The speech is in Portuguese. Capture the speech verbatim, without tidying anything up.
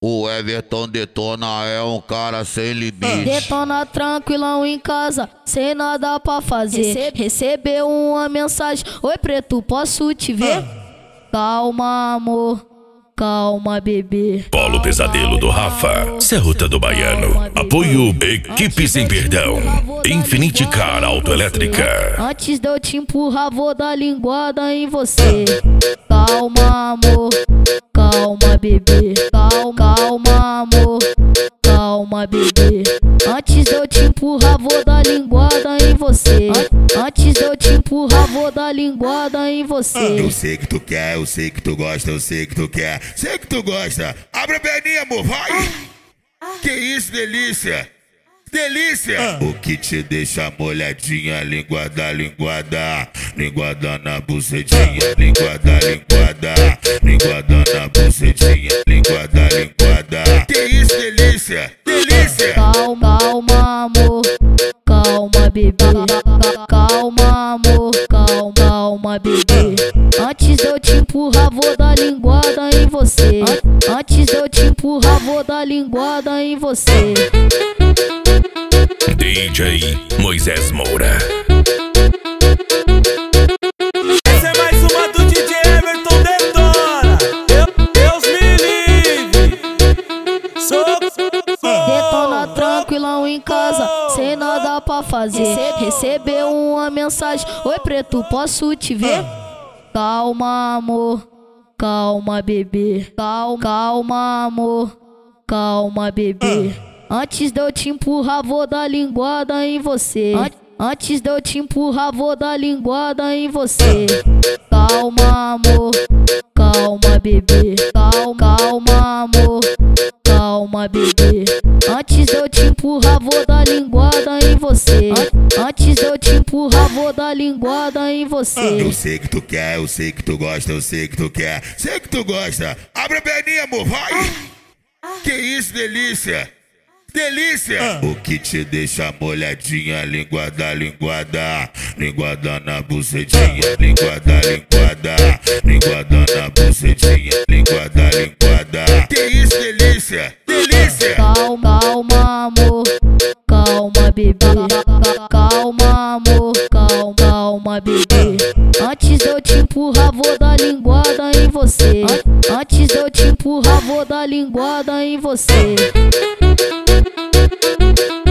O Everton detona, é um cara sem limite. Detona tranquilão em casa, sem nada pra fazer. Recebeu uma mensagem: oi preto, posso te ver? Calma amor, calma bebê. Polo Pesadelo do Rafa, Serruta do Baiano. Apoio Equipe Sem Perdão, Infinite Car Autoelétrica. Antes de eu te empurrar, vou dar linguada em você. Calma amor, calma bebê. Calma, calma amor, calma bebê. Antes de eu te empurrar, vou dar linguada em você. Antes de eu te empurrar, vou dar linguada em você. Eu sei que tu quer, eu sei que tu gosta, eu sei que tu quer, sei que tu gosta. Abre a perninha, amor, vai! Que isso, delícia! Delícia! O que te deixa molhadinha, linguada, linguada. Linguada na bucetinha, linguada, linguada. Linguada na bucetinha, linguada, linguada. Que isso, delícia! Delícia! Calma, calma amor, calma bebê. Calma amor, calma, calma bebê. Antes de eu te empurrar, vou dar linguada em você. Antes de eu te empurrar, vou dar linguada em você. D J Moisés Moura. Essa é mais uma do D J Everton Detona. Deus me livre. Sou, sou. Detona tranquilão em casa, sem nada pra fazer. Recebeu uma mensagem: oi preto, posso te ver? Calma amor, calma bebê. Calma, calma amor, calma bebê. Antes de eu te empurrar, vou dar linguada em você. Antes de eu te empurrar, vou dar linguada em você. Calma amor, calma bebê. Calma, calma amor, calma bebê. Antes de eu te empurrar, vou dar linguada em você. Antes de eu te empurrar, vou dar linguada em você. Eu sei que tu quer, eu sei que tu gosta, eu sei que tu quer, sei que tu gosta. Abre a perninha, amor, vai! Que isso, delícia! Delícia! O que te deixa molhadinha, linguada, linguada. Linguada na bucetinha, linguada, linguada. Linguada na bucetinha, linguada, linguada. Que isso, delícia! Delícia! Calma, calma amor, calma bebê. Calma amor, calma, calma bebê. Antes de eu te empurrar, vou dar linguada em você. Antes de eu te empurrar, vou dar linguada em você.